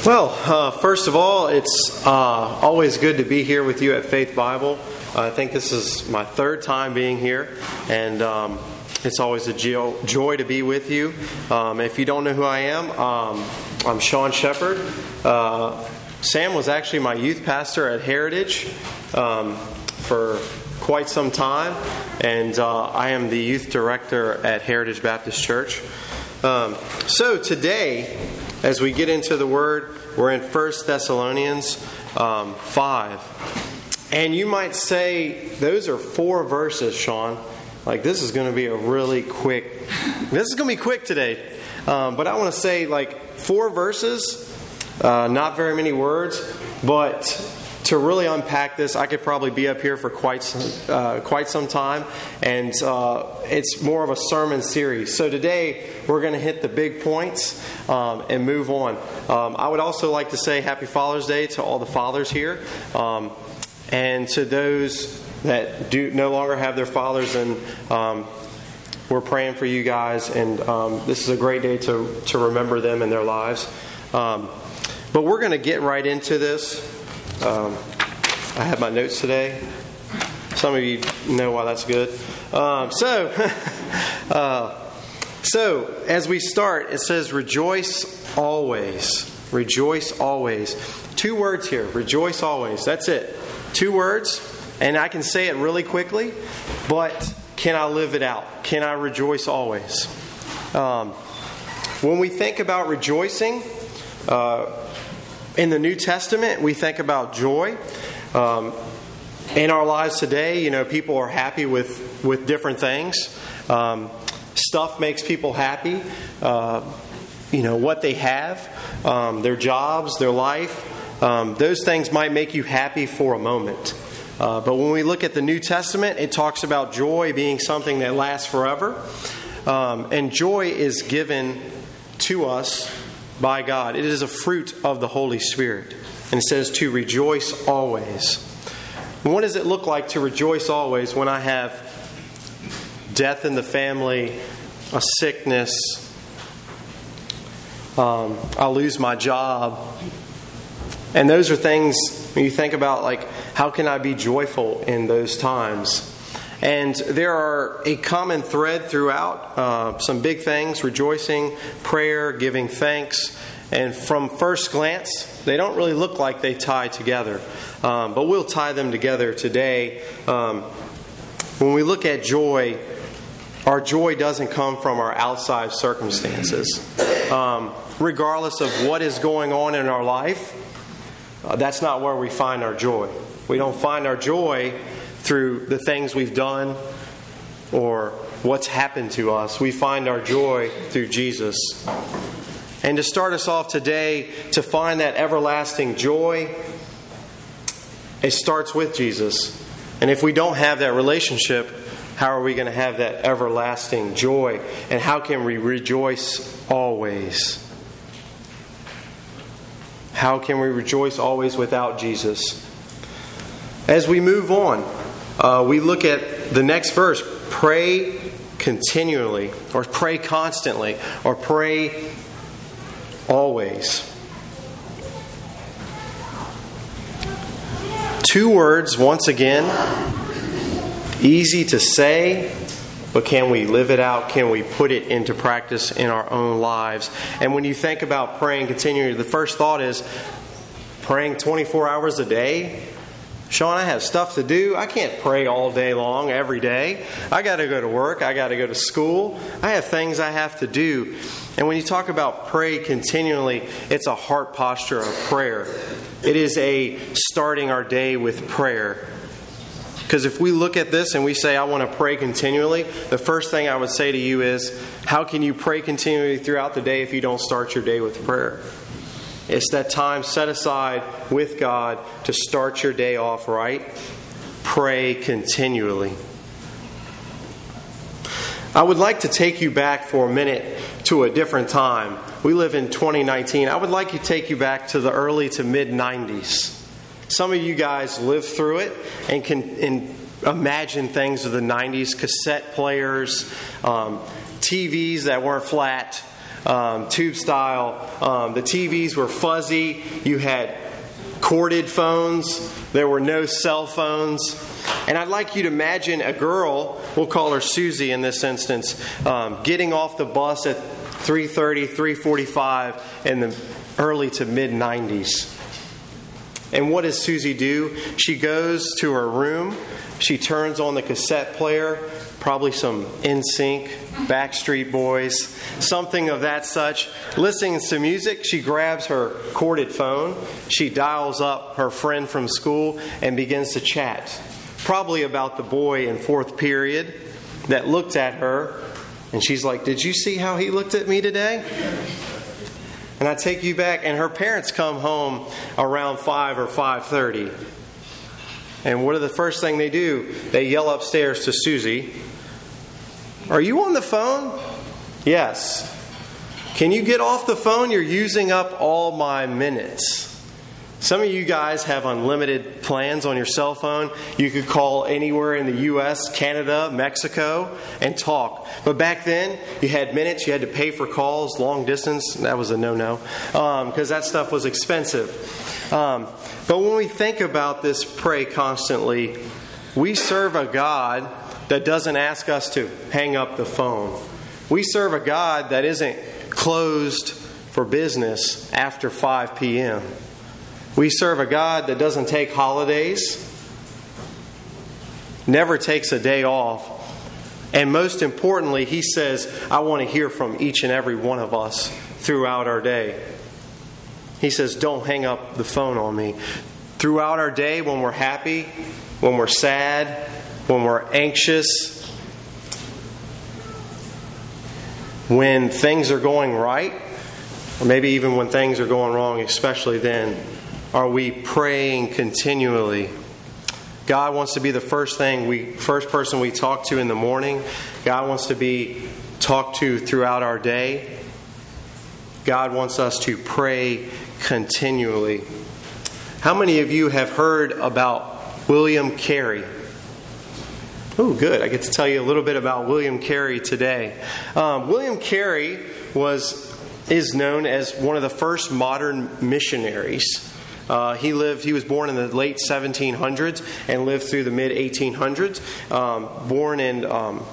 First of all, it's always good to be here with you at Faith Bible. I think this is my third time being here, and it's always a joy to be with you. If you don't know who I am, I'm Sean Shepard. Sam was actually my youth pastor at Heritage for quite some time, and I am the youth director at Heritage Baptist Church. So today, as we get into the Word, we're in 1 Thessalonians 5. And you might say, those are 4 verses, Sean. Like, this is going to be a really quick... This is going to be quick today. But I want to say, 4 verses, not very many words, but... to really unpack this, I could probably be up here for quite some time, and it's more of a sermon series. So today we're going to hit the big points and move on. I would also like to say Happy Father's Day to all the fathers here, and to those that do no longer have their fathers. And we're praying for you guys, and this is a great day to remember them in their lives. But we're going to get right into this. I have my notes today. Some of you know why that's good. So as we start, it says, rejoice always. Rejoice always. 2 words here. Rejoice always. That's it. 2 words. And I can say it really quickly, but can I live it out? Can I rejoice always? When we think about rejoicing, in the New Testament, we think about joy. In our lives today, people are happy with different things. Stuff makes people happy. What they have, their jobs, their life. Those things might make you happy for a moment. But when we look at the New Testament, it talks about joy being something that lasts forever. And joy is given to us by God. It is a fruit of the Holy Spirit. And it says to rejoice always. And what does it look like to rejoice always when I have death in the family, a sickness, I'll lose my job? And those are things when you think about, how can I be joyful in those times? And there are a common thread throughout, some big things: rejoicing, prayer, giving thanks. And from first glance, they don't really look like they tie together. But we'll tie them together today. When we look at joy, our joy doesn't come from our outside circumstances. Regardless of what is going on in our life, that's not where we find our joy. We don't find our joy through the things we've done or what's happened to us. We find our joy through Jesus. And to start us off today, to find that everlasting joy, it starts with Jesus. And if we don't have that relationship, how are we going to have that everlasting joy? And how can we rejoice always? How can we rejoice always without Jesus? As we move on, we look at the next verse. Pray continually, or pray constantly, or pray always. 2 words, once again, easy to say, but can we live it out? Can we put it into practice in our own lives? And when you think about praying continually, the first thought is praying 24 hours a day. Sean, I have stuff to do. I can't pray all day long, every day. I got to go to work. I got to go to school. I have things I have to do. And when you talk about pray continually, it's a heart posture of prayer. It is a starting our day with prayer. Because if we look at this and we say, I want to pray continually, the first thing I would say to you is, how can you pray continually throughout the day if you don't start your day with prayer? It's that time set aside with God to start your day off right. Pray continually. I would like to take you back for a minute to a different time. We live in 2019. I would like to take you back to the early to mid-90s. Some of you guys lived through it and can imagine things of the 90s, cassette players, TVs that weren't flat, tube style. The TVs were fuzzy. You had corded phones. There were no cell phones. And I'd like you to imagine a girl, we'll call her Susie in this instance, getting off the bus at 3:30, 3:45 in the early to mid-90s. And what does Susie do? She goes to her room. She turns on the cassette player, probably some NSYNC, Backstreet Boys, something of that such. Listening to music, she grabs her corded phone. She dials up her friend from school and begins to chat. Probably about the boy in fourth period that looked at her. And she's like, "Did you see how he looked at me today?" And I take you back, and her parents come home around 5 or 5:30. And what are the first thing they do? They yell upstairs to Susie, "Are you on the phone?" "Yes." "Can you get off the phone? You're using up all my minutes." Some of you guys have unlimited plans on your cell phone. You could call anywhere in the U.S., Canada, Mexico, and talk. But back then, you had minutes. You had to pay for calls, long distance. That was a no-no because that stuff was expensive. But when we think about this pray constantly, we serve a God that doesn't ask us to hang up the phone. We serve a God that isn't closed for business after 5 p.m. We serve a God that doesn't take holidays, never takes a day off, and most importantly, He says, "I want to hear from each and every one of us throughout our day." He says, "Don't hang up the phone on me." Throughout our day, when we're happy, when we're sad, when we're anxious, when things are going right, or maybe even when things are going wrong, especially then, are we praying continually? God wants to be the first person we talk to in the morning. God wants to be talked to throughout our day. God wants us to pray continually. How many of you have heard about William Carey? Oh, good. I get to tell you a little bit about William Carey today. William Carey is known as one of the first modern missionaries. He was born in the late 1700s and lived through the mid-1800s. Born in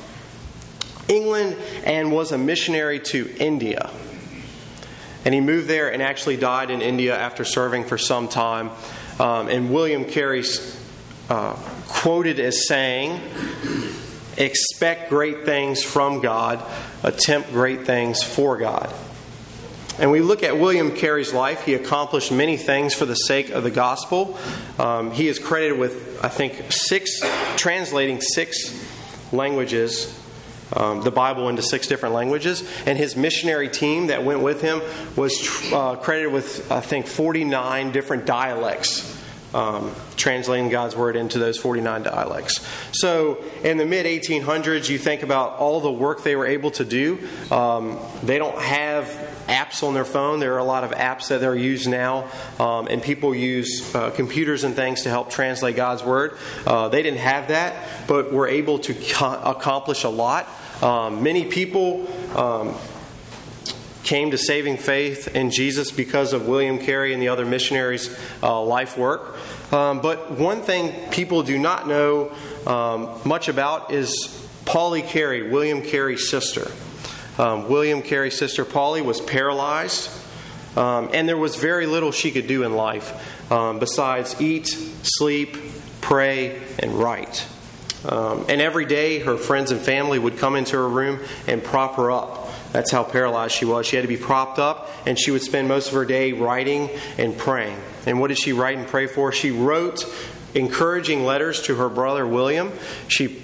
England and was a missionary to India. And he moved there and actually died in India after serving for some time. And William Carey's quoted as saying, "Expect great things from God, attempt great things for God." And we look at William Carey's life. He accomplished many things for the sake of the gospel. He is credited with, I think, translating 6 languages, the Bible into 6 different languages. And his missionary team that went with him was credited with, I think, 49 different dialects, translating God's Word into those 49 dialects. So in the mid-1800s, you think about all the work they were able to do. They don't have apps on their phone. There are a lot of apps that are used now, and people use computers and things to help translate God's Word. They didn't have that, but were able to accomplish a lot. Many people came to saving faith in Jesus because of William Carey and the other missionaries' life work. But one thing people do not know much about is Polly Carey, William Carey's sister. William Carey's sister Polly was paralyzed, and there was very little she could do in life besides eat, sleep, pray, and write. And every day her friends and family would come into her room and prop her up. That's how paralyzed she was. She had to be propped up, and she would spend most of her day writing and praying. And what did she write and pray for? She wrote encouraging letters to her brother William. She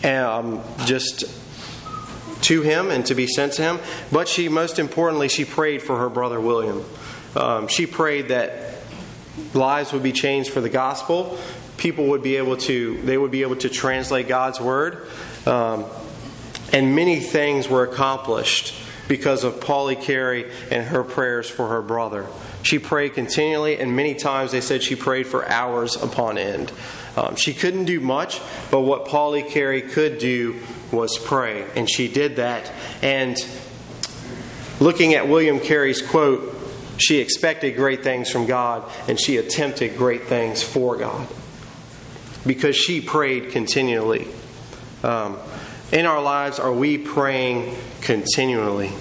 just to him and to be sent to him. But most importantly, she prayed for her brother William. She prayed that lives would be changed for the gospel. People would be able to translate God's Word. And many things were accomplished because of Polly Carey and her prayers for her brother. She prayed continually, and many times they said she prayed for hours upon end. She couldn't do much, but what Polly Carey could do was pray, and she did that. And Looking at William Carey's quote, she expected great things from God, and she attempted great things for God because she prayed continually. In our lives, are we praying continually?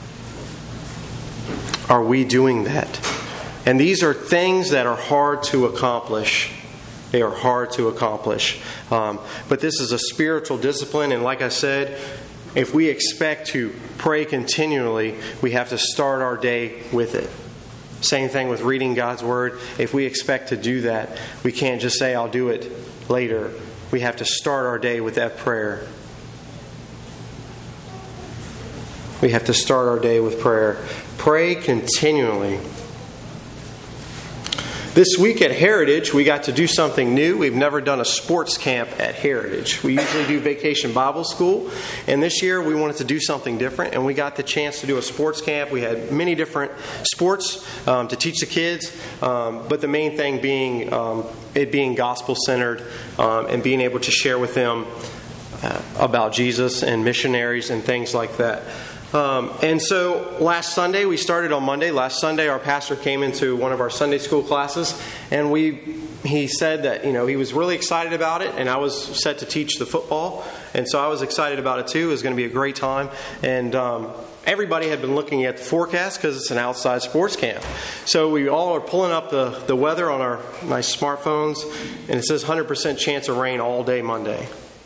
Are we doing that? And these are things that are hard to accomplish. They are hard to accomplish. But this is a spiritual discipline, and like I said, if we expect to pray continually, we have to start our day with it. Same thing with reading God's Word. If we expect to do that, we can't just say, I'll do it later. We have to start our day with that prayer. We have to start our day with prayer. Pray continually. This week at Heritage, we got to do something new. We've never done a sports camp at Heritage. We usually do Vacation Bible School, and this year we wanted to do something different, and we got the chance to do a sports camp. We had many different sports to teach the kids, but the main thing being it being gospel-centered and being able to share with them about Jesus and missionaries and things like that. And so last Sunday, we started on Monday. Last Sunday, our pastor came into one of our Sunday school classes, and he said that, he was really excited about it, and I was set to teach the football, and so I was excited about it too. It was going to be a great time, and everybody had been looking at the forecast because it's an outside sports camp. So we all are pulling up the weather on our nice smartphones, and it says 100% chance of rain all day Monday.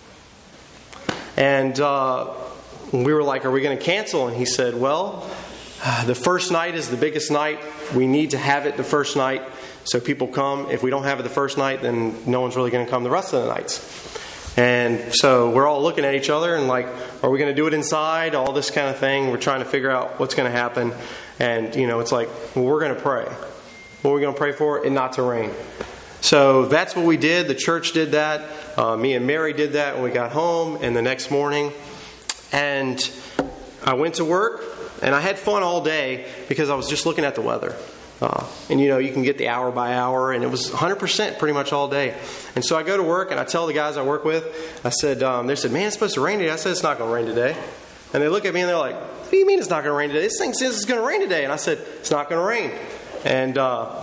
And we were like, are we going to cancel? And he said, well, the first night is the biggest night. We need to have it the first night so people come. If we don't have it the first night, then no one's really going to come the rest of the nights. And so we're all looking at each other and like, are we going to do it inside? All this kind of thing. We're trying to figure out what's going to happen. And, it's like, well, we're going to pray. What are we going to pray for? It not to rain. So that's what we did. The church did that. Me and Mary did that when we got home. And the next morning, and I went to work, and I had fun all day because I was just looking at the weather. And you can get the hour by hour, and it was 100% pretty much all day. And so I go to work, and I tell the guys I work with, I said, they said, man, it's supposed to rain today. I said, it's not going to rain today. And they look at me, and they're like, what do you mean it's not going to rain today? This thing says it's going to rain today. And I said, it's not going to rain. And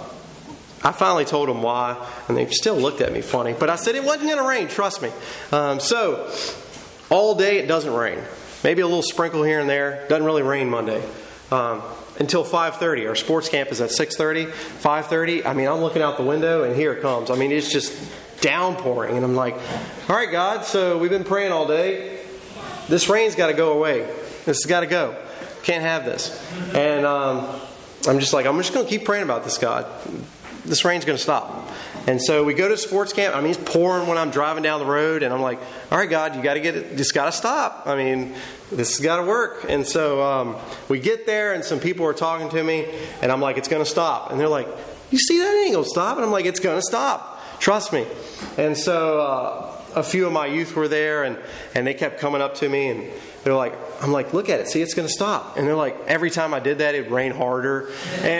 I finally told them why, and they still looked at me funny. But I said, it wasn't going to rain, trust me. So all day it doesn't rain. Maybe a little sprinkle here and there. Doesn't really rain Monday. Until 5:30. Our sports camp is at 6:30. 5:30, I'm looking out the window and here it comes. It's just downpouring. And I'm like, all right, God, so we've been praying all day. This rain's got to go away. This has got to go. Can't have this. And I'm just going to keep praying about this, God. This rain's going to stop. And so we go to sports camp. It's pouring when I'm driving down the road. And I'm like, all right, God, you got to get it. Just got to stop. This has got to work. And so we get there and some people are talking to me. And I'm like, it's going to stop. And they're like, you see that? It ain't going to stop. And I'm like, it's going to stop. Trust me. And so a few of my youth were there and they kept coming up to me and they're like, I'm like, look at it. See, it's going to stop. And they're like, every time I did that, it would rain harder.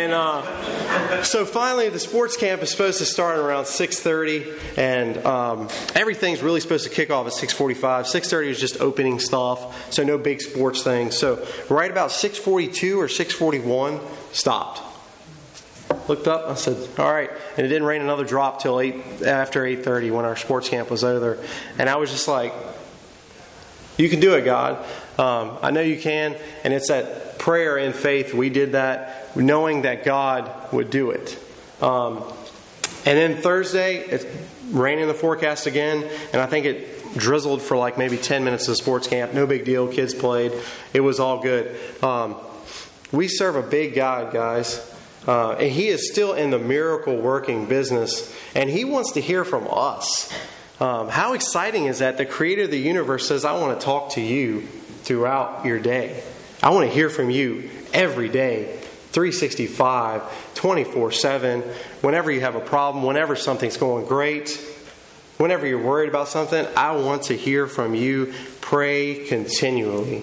And so finally, the sports camp is supposed to start around 6:30. And everything's really supposed to kick off at 6:45. 6:30 is just opening stuff. So no big sports things. So right about 6:42 or 6:41, stopped. Looked up, I said, all right. And it didn't rain another drop till after 8:30 when our sports camp was over. And I was just like, you can do it, God. I know you can. And it's that prayer in faith. We did that knowing that God would do it. And then Thursday, it's raining in the forecast again. And I think it drizzled for like maybe 10 minutes of sports camp. No big deal. Kids played. It was all good. We serve a big God, guys. And He is still in the miracle working business. And He wants to hear from us. How exciting is that? The Creator of the universe says, I want to talk to you throughout your day. I want to hear from you every day, 365, 24/7, whenever you have a problem, whenever something's going great, whenever you're worried about something, I want to hear from you. Pray continually.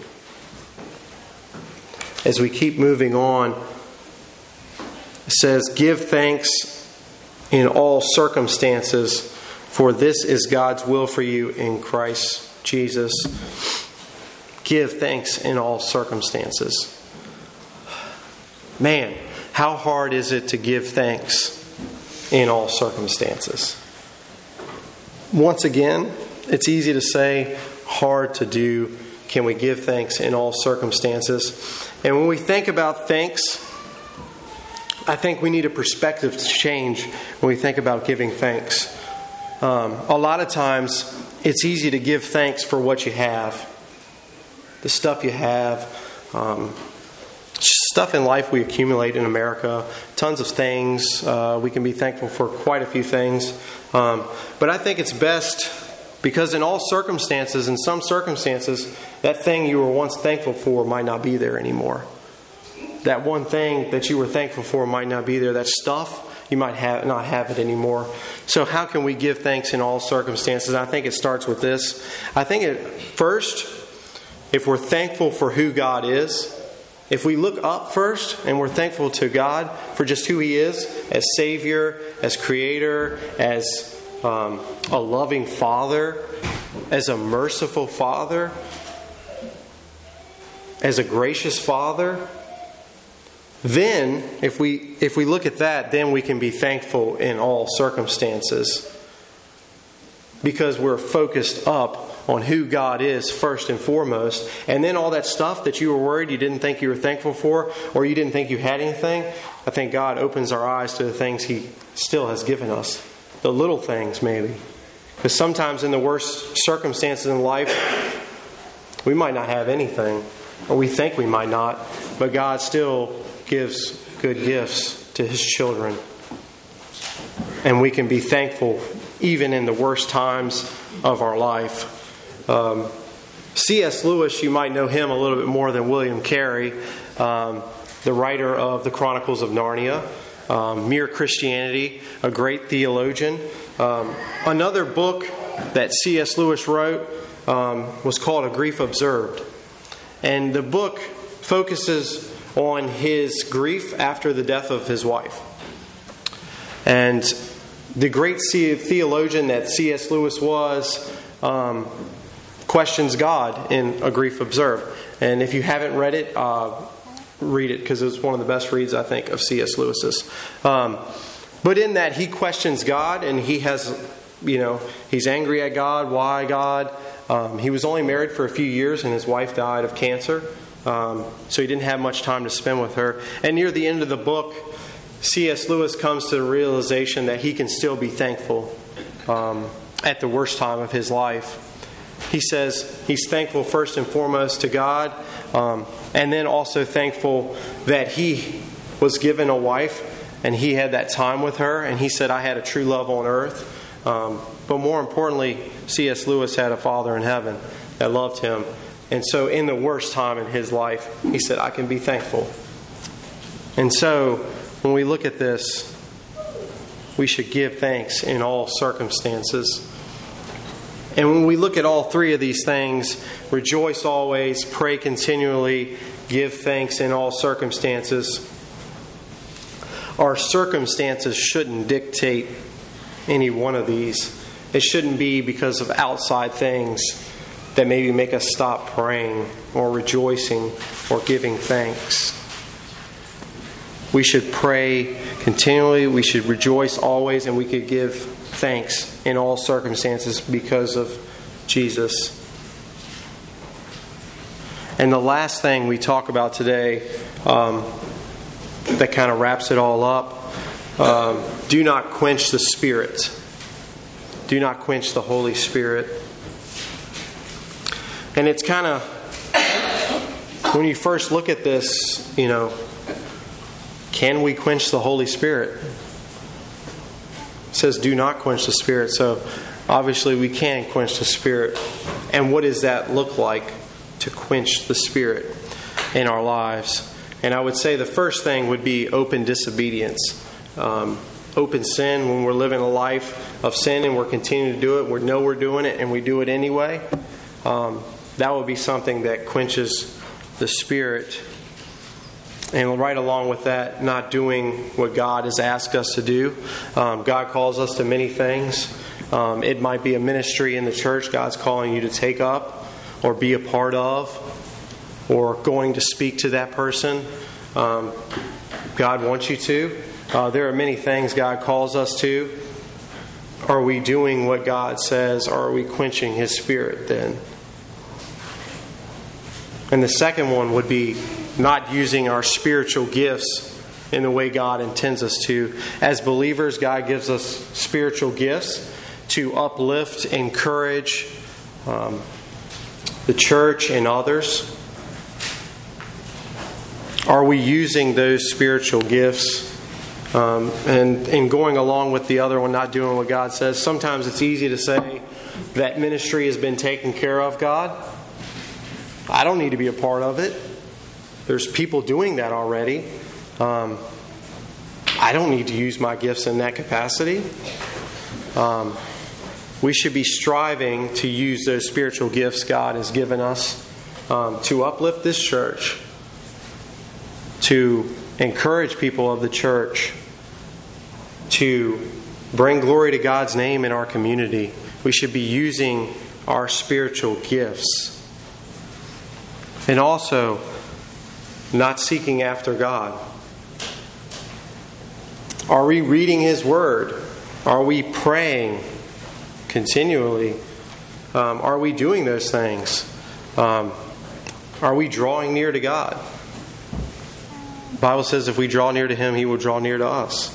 As we keep moving on, it says, give thanks in all circumstances, for this is God's will for you in Christ Jesus. Give thanks in all circumstances. man, how hard is it to give thanks in all circumstances? Once again, it's easy to say, hard to do. Can we give thanks in all circumstances? And when we think about thanks, I think we need a perspective change when we think about giving thanks. A lot of times, it's easy to give thanks for what you have, the stuff you have, stuff in life we accumulate in America, tons of things. We can be thankful for quite a few things. But I think it's best, because in all circumstances, in some circumstances, that thing you were once thankful for might not be there anymore. That one thing that you were thankful for might not be there. That stuff, you might not have it anymore. So how can we give thanks in all circumstances? I think it starts with this. I think first, if we're thankful for who God is, if we look up first and we're thankful to God for just who He is as Savior, as Creator, as a loving Father, as a merciful Father, as a gracious Father, then if we look at that, then we can be thankful in all circumstances, because we're focused up on who God is first and foremost. And then all that stuff that you were worried you didn't think you were thankful for, or you didn't think you had anything, I think God opens our eyes to the things He still has given us. The little things, maybe. Because sometimes in the worst circumstances in life, we might not have anything, or we think we might not, but God still gives good gifts to His children. And we can be thankful even in the worst times of our life. C.S. Lewis, you might know him a little bit more than William Carey, the writer of the Chronicles of Narnia, Mere Christianity, a great theologian. Another book that C.S. Lewis wrote was called A Grief Observed. And the book focuses on his grief after the death of his wife. And the great theologian that C.S. Lewis was questions God in A Grief Observed. And if you haven't read it, read it, because it's one of the best reads, I think, of C.S. Lewis's. But in that, he questions God, and he has, he's angry at God. Why God? He was only married for a few years, and his wife died of cancer. So he didn't have much time to spend with her. And near the end of the book, C.S. Lewis comes to the realization that he can still be thankful at the worst time of his life. He says he's thankful first and foremost to God, and then also thankful that he was given a wife and he had that time with her. And he said, I had a true love on earth. But more importantly, C.S. Lewis had a Father in heaven that loved him. And so in the worst time in his life, he said, I can be thankful. And so when we look at this, we should give thanks in all circumstances. And when we look at all three of these things, rejoice always, pray continually, give thanks in all circumstances, our circumstances shouldn't dictate any one of these. It shouldn't be because of outside things that maybe make us stop praying or rejoicing or giving thanks. We should pray continually, we should rejoice always, and we could give thanks in all circumstances because of Jesus. And the last thing we talk about today, that kind of wraps it all up, do not quench the Spirit. Do not quench the Holy Spirit. And it's kind of, when you first look at this, can we quench the Holy Spirit? It says do not quench the Spirit. So obviously we can quench the Spirit. And what does that look like to quench the Spirit in our lives? And I would say the first thing would be open disobedience. Open sin, when we're living a life of sin and we're continuing to do it, we know we're doing it and we do it anyway. That would be something that quenches the Spirit. And right along with that, not doing what God has asked us to do. God calls us to many things. It might be a ministry in the church God's calling you to take up or be a part of, or going to speak to that person. God wants you to. There are many things God calls us to. Are we doing what God says, or are we quenching His Spirit then? And the second one would be not using our spiritual gifts in the way God intends us to. As believers, God gives us spiritual gifts to uplift, encourage the church and others. Are we using those spiritual gifts and going along with the other one, not doing what God says? Sometimes it's easy to say that ministry has been taken care of, God. I don't need to be a part of it. There's people doing that already. I don't need to use my gifts in that capacity. We should be striving to use those spiritual gifts God has given us to uplift this church, to encourage people of the church, to bring glory to God's name in our community. We should be using our spiritual gifts. And also, not seeking after God. Are we reading His Word? Are we praying continually? Are we doing those things? Are we drawing near to God? The Bible says if we draw near to Him, He will draw near to us.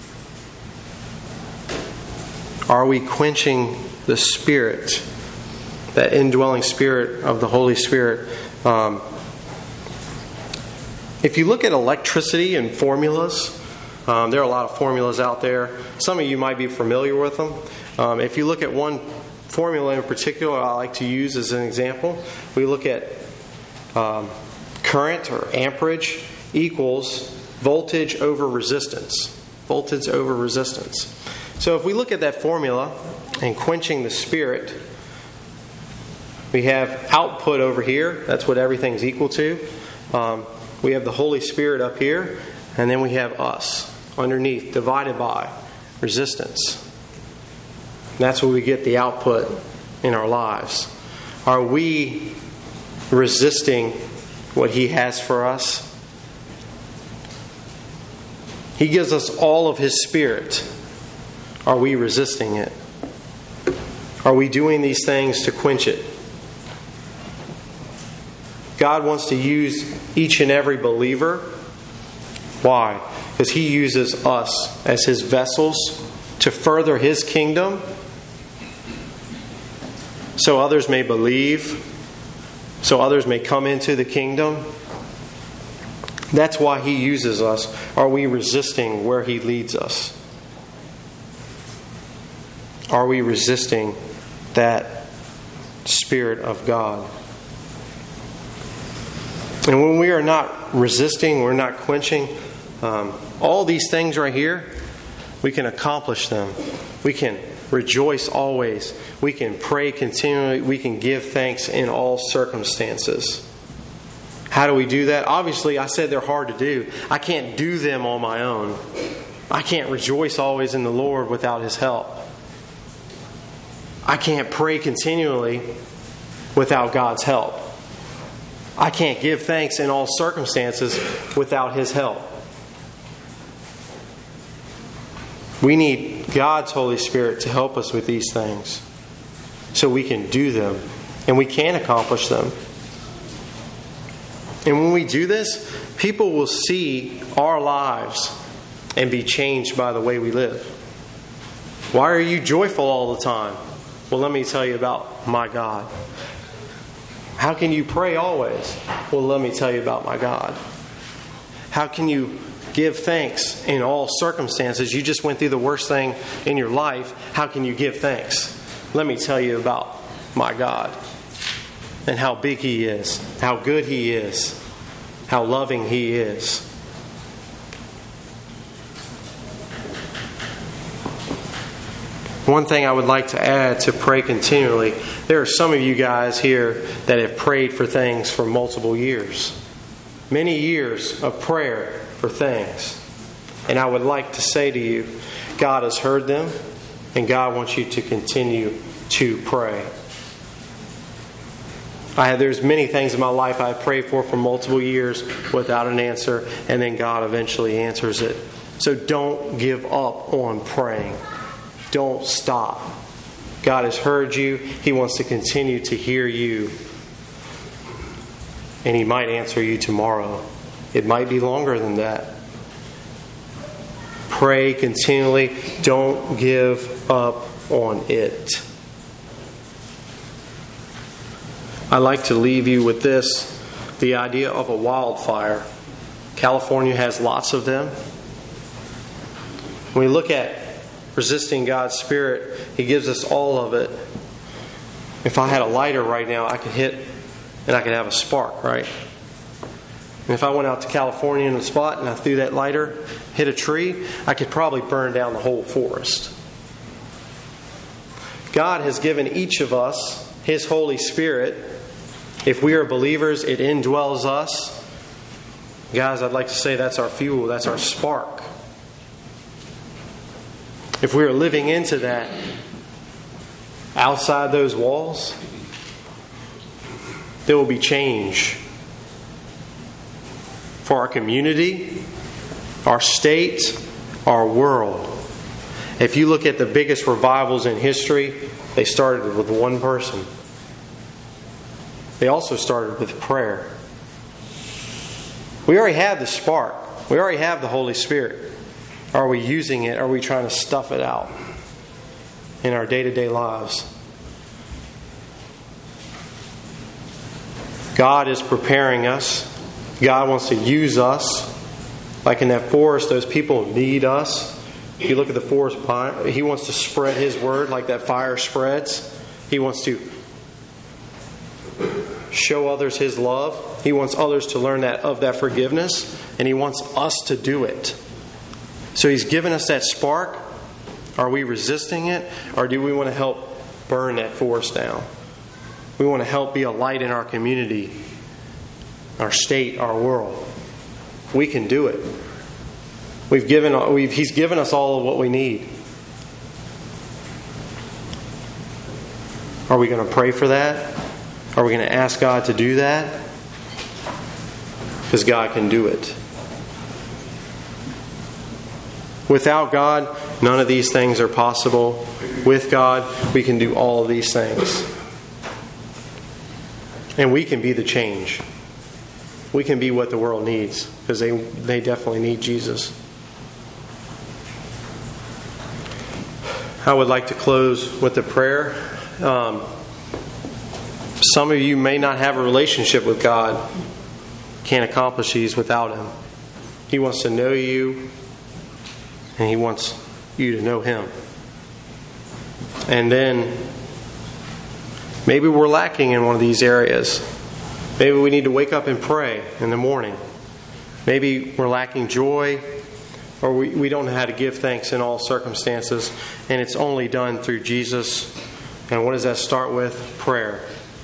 Are we quenching the Spirit, that indwelling Spirit of the Holy Spirit? If you look at electricity and formulas, there are a lot of formulas out there. Some of you might be familiar with them. If you look at one formula in particular I like to use as an example, we look at current or amperage equals voltage over resistance. Voltage over resistance. So if we look at that formula and quenching the Spirit, we have output over here. That's what everything's equal to. We have the Holy Spirit up here. And then we have us underneath, divided by resistance. And that's where we get the output in our lives. Are we resisting what He has for us? He gives us all of His Spirit. Are we resisting it? Are we doing these things to quench it? God wants to use each and every believer. Why? Because He uses us as His vessels to further His kingdom, so others may believe, so others may come into the kingdom. That's why He uses us. Are we resisting where He leads us? Are we resisting that Spirit of God? And when we are not resisting, we're not quenching, all these things right here, we can accomplish them. We can rejoice always. We can pray continually. We can give thanks in all circumstances. How do we do that? Obviously, I said they're hard to do. I can't do them on my own. I can't rejoice always in the Lord without His help. I can't pray continually without God's help. I can't give thanks in all circumstances without His help. We need God's Holy Spirit to help us with these things so we can do them and we can accomplish them. And when we do this, people will see our lives and be changed by the way we live. Why are you joyful all the time? Well, let me tell you about my God. How can you pray always? Well, let me tell you about my God. How can you give thanks in all circumstances? You just went through the worst thing in your life. How can you give thanks? Let me tell you about my God and how big He is, how good He is, how loving He is. One thing I would like to add to pray continually, there are some of you guys here that have prayed for things for multiple years. Many years of prayer for things. And I would like to say to you, God has heard them, and God wants you to continue to pray. There's many things in my life I prayed for multiple years without an answer, and then God eventually answers it. So don't give up on praying. Don't stop. God has heard you. He wants to continue to hear you. And He might answer you tomorrow. It might be longer than that. Pray continually. Don't give up on it. I'd like to leave you with this, the idea of a wildfire. California has lots of them. When we look at resisting God's Spirit, He gives us all of it. If I had a lighter right now, I could hit and I could have a spark, right? And if I went out to California in a spot and I threw that lighter, hit a tree, I could probably burn down the whole forest. God has given each of us His Holy Spirit. If we are believers, it indwells us. Guys, I'd like to say that's our fuel, that's our spark. If we are living into that outside those walls, there will be change for our community, our state, our world. If you look at the biggest revivals in history, they started with one person. They also started with prayer. We already have the spark. We already have the Holy Spirit. Are we using it? Are we trying to stuff it out in our day-to-day lives? God is preparing us. God wants to use us. Like in that forest, those people need us. If you look at the forest pine, He wants to spread His word like that fire spreads. He wants to show others His love. He wants others to learn of that forgiveness, and He wants us to do it. So He's given us that spark. Are we resisting it, or do we want to help burn that forest down? We want to help be a light in our community, our state, our world. We can do it. He's given us all of what we need. Are we going to pray for that? Are we going to ask God to do that? Because God can do it. Without God, none of these things are possible. With God, we can do all of these things. And we can be the change. We can be what the world needs, because they definitely need Jesus. I would like to close with a prayer. Some of you may not have a relationship with God. Can't accomplish these without Him. He wants to know you, and He wants you to know Him. And then maybe we're lacking in one of these areas. Maybe we need to wake up and pray in the morning. Maybe we're lacking joy, or we don't know how to give thanks in all circumstances, and it's only done through Jesus. And what does that start with? Prayer.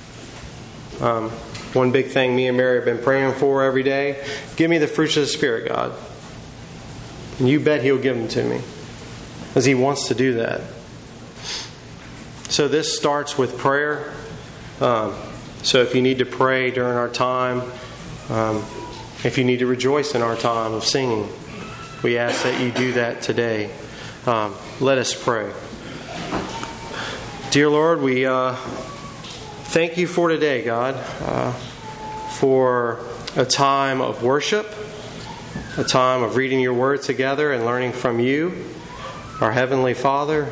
One big thing me and Mary have been praying for every day: give me the fruits of the Spirit, God. And you bet He'll give them to me, because He wants to do that. So this starts with prayer. So if you need to pray during our time, if you need to rejoice in our time of singing, we ask that you do that today. Let us pray. Dear Lord, we thank you for today, God, for a time of worship, a time of reading your word together and learning from you, our Heavenly Father.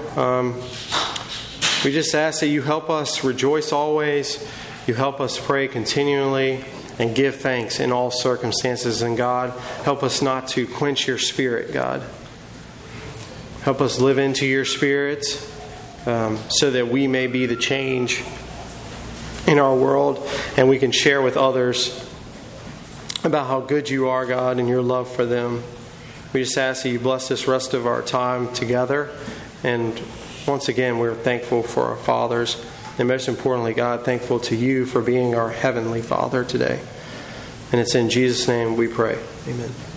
We just ask that you help us rejoice always. You help us pray continually and give thanks in all circumstances. And God, help us not to quench your Spirit, God. Help us live into your Spirit so that we may be the change in our world, and we can share with others about how good you are, God, and your love for them. We just ask that you bless this rest of our time together. And once again, we're thankful for our fathers. And most importantly, God, thankful to you for being our Heavenly Father today. And it's in Jesus' name we pray. Amen.